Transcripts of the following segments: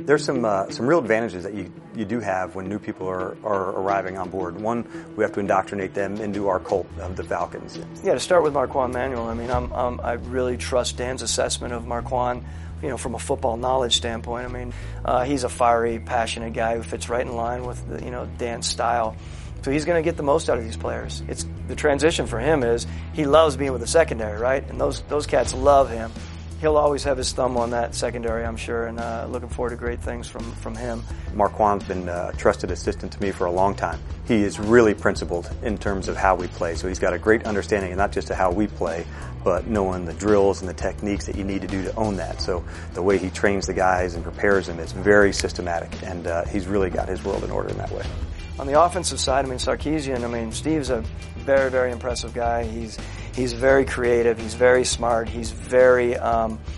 There's some real advantages that you do have when new people are arriving on board. One, we have to indoctrinate them into our cult of the Falcons. Yeah, to start with Marquand Manuel, I mean, I really trust Dan's assessment of Marquand, from a football knowledge standpoint. I mean, he's a fiery, passionate guy who fits right in line with Dan's style. So he's going to get the most out of these players. It's the transition for him is he loves being with the secondary, right? And those cats love him. He'll always have his thumb on that secondary, I'm sure, and looking forward to great things from him. Marquand's been a trusted assistant to me for a long time. He is really principled in terms of how we play, so he's got a great understanding, and not just of how we play, but knowing the drills and the techniques that you need to do to own that. So the way he trains the guys and prepares them is very systematic, and he's really got his world in order in that way. On the offensive side, Sarkisian, Steve's a very, very impressive guy. He's very creative. He's very smart. He's very, he's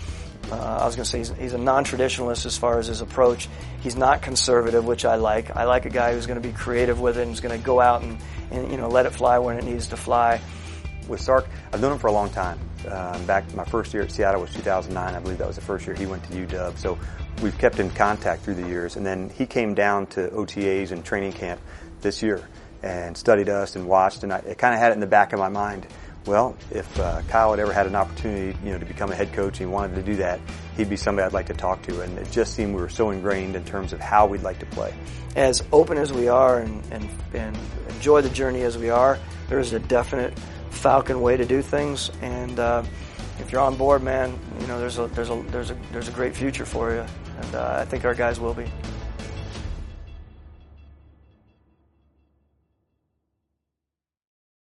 a non-traditionalist as far as his approach. He's not conservative, which I like. I like a guy who's going to be creative with it and who's going to go out and let it fly when it needs to fly. With Sark, I've known him for a long time. Back my first year at Seattle was 2009. I believe that was the first year he went to UW. So we've kept in contact through the years. And then he came down to OTAs and training camp this year and studied us and watched. And I kind of had it in the back of my mind. Well, if Kyle had ever had an opportunity, to become a head coach and he wanted to do that, he'd be somebody I'd like to talk to. And it just seemed we were so ingrained in terms of how we'd like to play. As open as we are and enjoy the journey as we are, there is a definite Falcon way to do things. And if you're on board, man, there's a great future for you. And I think our guys will be.